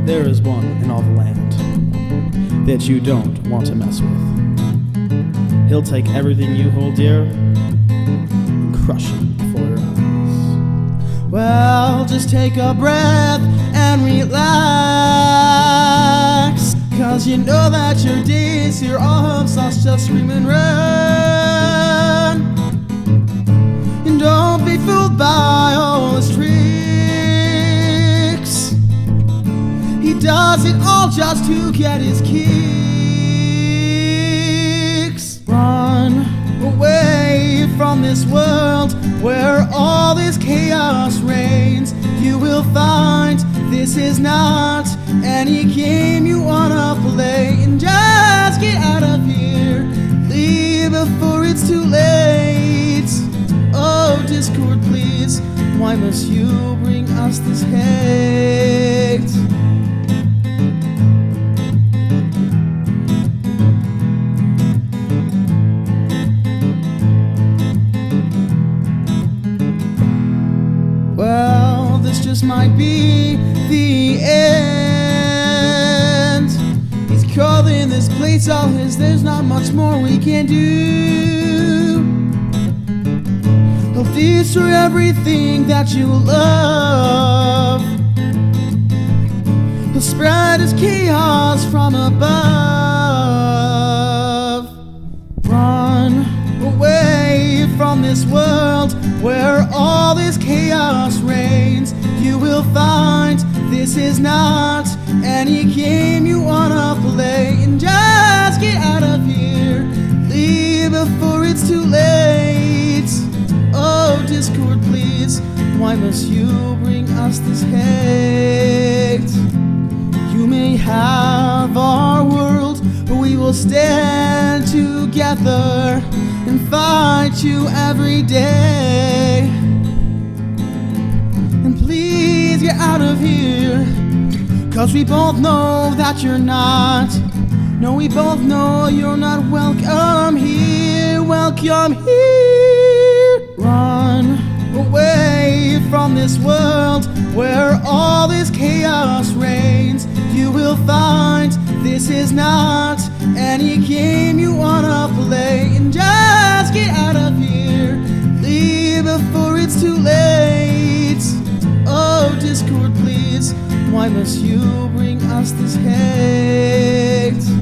there is one in all the land that you don't want to mess with. He'll take everything you hold dear and crush it before your eyes. Well, just take a breath and relax, 'cause you know that your days here are just scream and run. And don't be fooled by all his tricks. He does it all just to get his kicks. Run away from this world where all this chaos reigns. You will find this is not any game you wanna play. And just get out of here, leave before it's too late. Oh, Discord, please, why must you bring us this hate? Well, this just might be the end. He's calling this place all his, there's not much more we can do. He'll destroy everything that you love. He'll spread his chaos from above. Run away from this world where all this chaos reigns. You will find this is not any game you wanna play. And just get out of here, leave before it's too late. Oh, Discord, please, why must you bring us this hate? You may have our world, but we will stand together and fight you every day. And please get out of here, 'cause we both know that you're not. No, we both know you're not welcome here. Welcome here. Run away from this world where all this chaos reigns. You will find this is not any game you wanna play. And just get out of here, leave before it's too late. Oh, Discord, please, why must you bring us this hate?